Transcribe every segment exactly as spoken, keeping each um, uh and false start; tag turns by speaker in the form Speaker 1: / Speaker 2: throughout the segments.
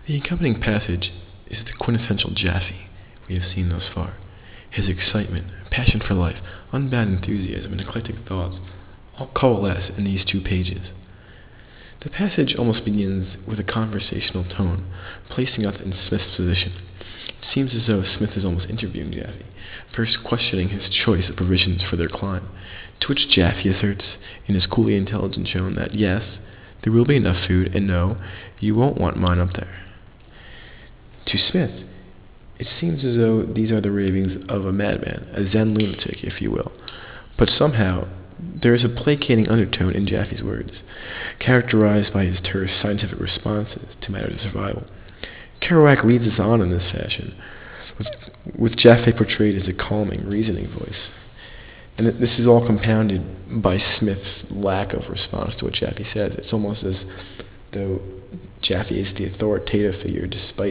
Speaker 1: The accompanying passage is the quintessential Jaffe we have seen thus far. His excitement, passion for life, unbounded enthusiasm, and eclectic thoughts all coalesce in these two pages. The passage almost begins with a conversational tone, placing us in Smith's position. It seems as though Smith is almost interviewing Jaffe, first questioning his choice of provisions for their climb, to which Jaffe asserts in his coolly intelligent tone that yes, there will be enough food, and no, you won't want mine up there. To Smith, it seems as though these are the ravings of a madman, a Zen lunatic, if you will. But somehow, there is a placating undertone in Jaffe's words, characterized by his terse scientific responses to matters of survival. Kerouac leads us on in this fashion, with, with Jaffe portrayed as a calming, reasoning voice. And this is all compounded by Smith's lack of response to what Jaffe says. It's almost as though Jaffe is the authoritative figure, despite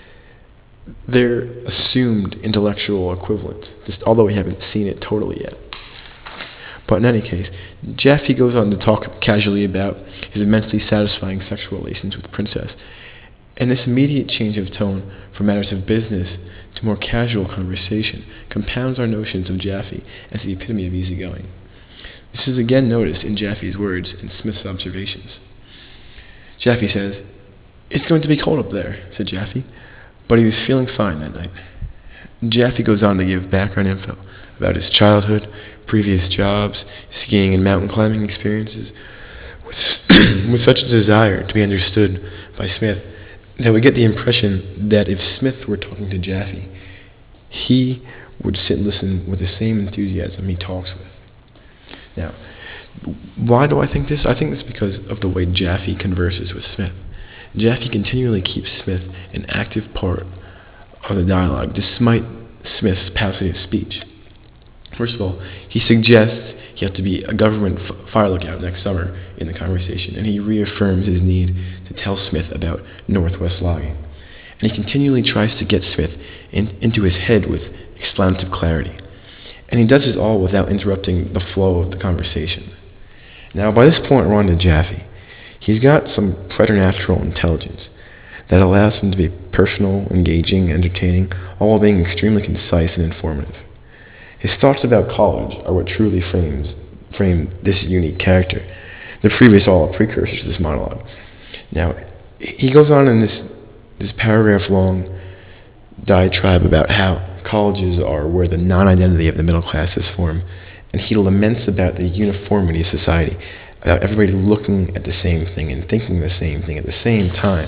Speaker 1: their assumed intellectual equivalence, just although we haven't seen it totally yet. But in any case, Jaffe goes on to talk casually about his immensely satisfying sexual relations with Princess, and this immediate change of tone from matters of business to more casual conversation compounds our notions of Jaffe as the epitome of easygoing. This is again noticed in Jaffe's words and Smith's observations. Jaffe says, "It's going to be cold up there," said Jaffe, but he was feeling fine that night. Jaffe goes on to give background info about his childhood, previous jobs, skiing and mountain climbing experiences, with, with such a desire to be understood by Smith that we get the impression that if Smith were talking to Jaffe, he would sit and listen with the same enthusiasm he talks with. Now, why do I think this? I think it's because of the way Jaffe converses with Smith. Jaffe continually keeps Smith an active part of the dialogue, despite Smith's paucity of speech. First of all, he suggests he has to be a government f- fire lookout next summer in the conversation, and he reaffirms his need to tell Smith about Northwest logging. And he continually tries to get Smith in, into his head with explanative clarity. And he does this all without interrupting the flow of the conversation. Now, by this point, we're on to Jaffe. He's got some preternatural intelligence that allows him to be personal, engaging, entertaining, all while being extremely concise and informative. His thoughts about college are what truly frames frame this unique character. The previous all a precursor to this monologue. Now, he goes on in this this paragraph-long diatribe about how colleges are where the non-identity of the middle class is formed, and he laments about the uniformity of society, about everybody looking at the same thing and thinking the same thing at the same time,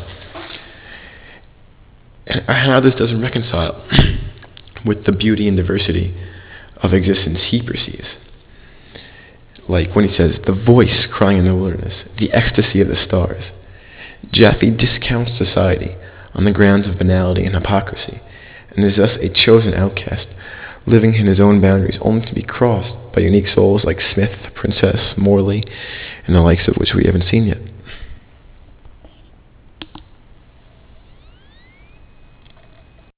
Speaker 1: and how this doesn't reconcile with the beauty and diversity of existence he perceives. Like when he says, "the voice crying in the wilderness, the ecstasy of the stars." Jaffe discounts society on the grounds of banality and hypocrisy, and is thus a chosen outcast, living in his own boundaries only to be crossed by unique souls like Smith, Princess, Morley, and the likes of which we haven't seen yet.